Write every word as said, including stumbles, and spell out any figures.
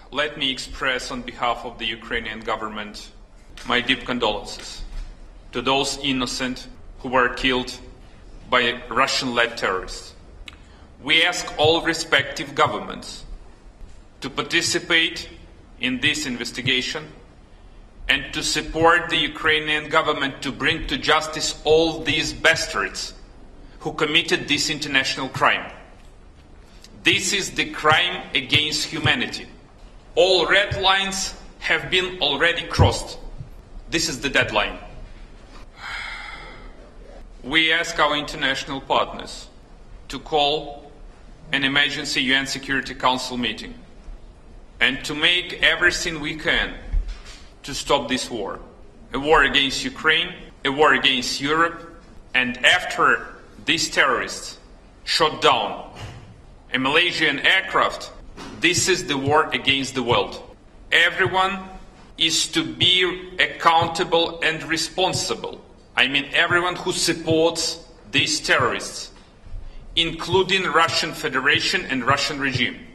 let me express on behalf of the Ukrainian government my deep condolences to those innocent who were killed by Russian-led terrorists. We ask all respective governments to participate in this investigation and to support the Ukrainian government to bring to justice all these bastards who committed this international crime. This is the crime against humanity. All red lines have been already crossed. This is the deadline. We ask our international partners to call an emergency U N Security Council meeting and to make everything we can to stop this war. A war against Ukraine, a war against Europe, and after these terrorists shot down a Malaysian aircraft, this is the war against the world. Everyone is to be accountable and responsible. I mean everyone who supports these terrorists, including Russian Federation and Russian regime.